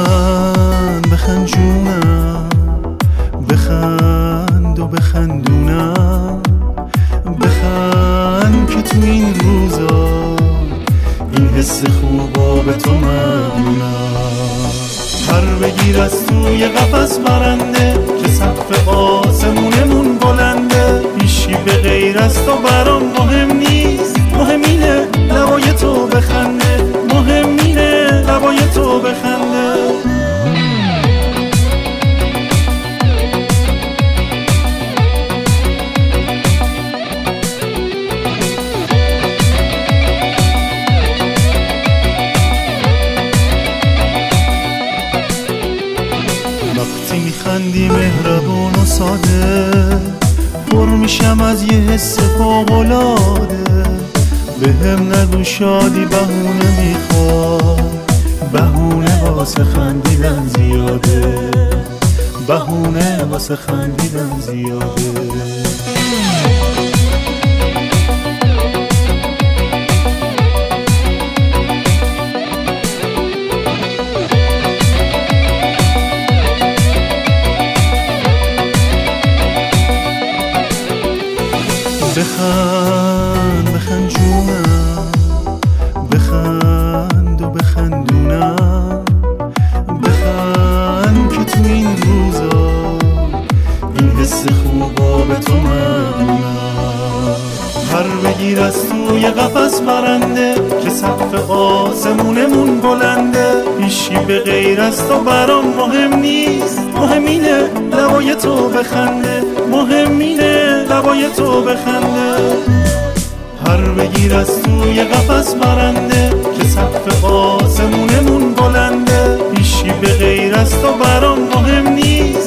بخند بخند جونم، بخند و بخندونم، بخند که تو این روزا این حس خوبا به تو ممنونم. پر بگیر از توی قفس برنده که سقف آسمونمون بلنده، هیچی به غیر از تو برام مهم نیست، مهم اینه لبای تو بخنده، مهم اینه لبای تو بخنده. وقتی میخندی مهربون و ساده، پر میشم از یه حس فوق‌العاده. بهم نگو شادی بهونه میخواد، بهونه واسه خندیدن زیاده، بهونه واسه خندیدن زیاده. بخند بخند جونم، بخند و بخندونم، بخند که تو این روزا این حس خوبا به تو ممنونم. پر بگیر از توی قفس برنده که سقف آسمونمون بلنده، هیچی به غیر از تو برام مهم نیست، مهم اینه لبای تو بخنده، مهم اینه لبای تو بخنده. پر بگیر از توی قفس برنده که سقف آسمونمون بلنده، هیچی به غیر از تو برام مهم نیست،